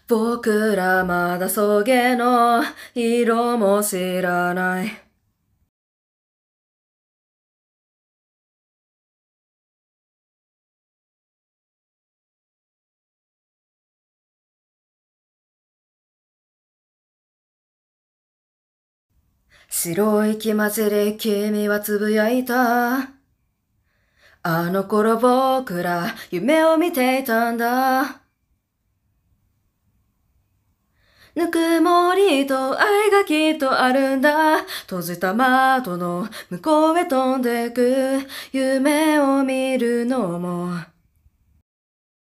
僕らまだ草原の色も知らない。白い気まじり君はつぶやいた。あの頃僕ら夢を見ていたんだ。ぬくもりと愛がきっとあるんだ。閉じた窓の向こうへ飛んでく夢を見るのも